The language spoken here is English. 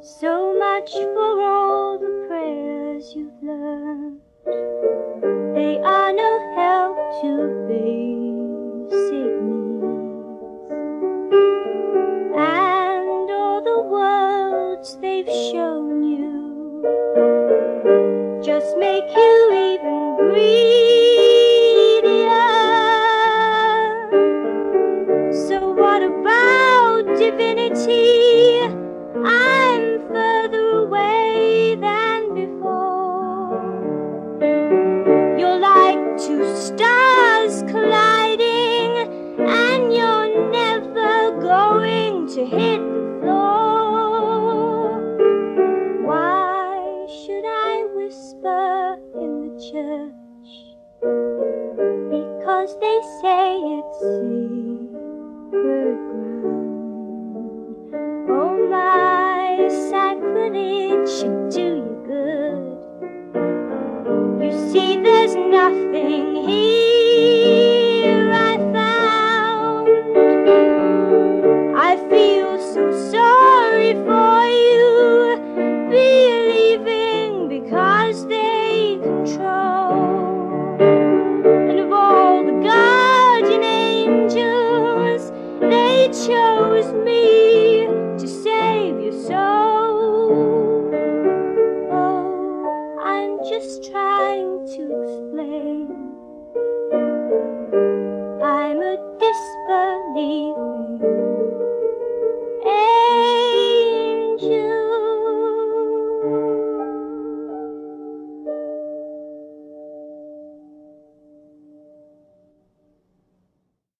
So much for all the prayers you've learned. They are no help to basic needs. And all the worlds they've shown you just make you even greedier. So what about divinity? I'm further away than before. You're like two stars colliding, and you're never going to hit the floor. Why should I whisper in the church? Because they say it's sacred ground. Oh, my sacrilege should do you good. You see, there's nothing here I found. I feel so sorry for you, believing because they control. And of all the guardian angels, they chose me to save your soul. Oh, I'm just trying to explain. I'm a disbeliever.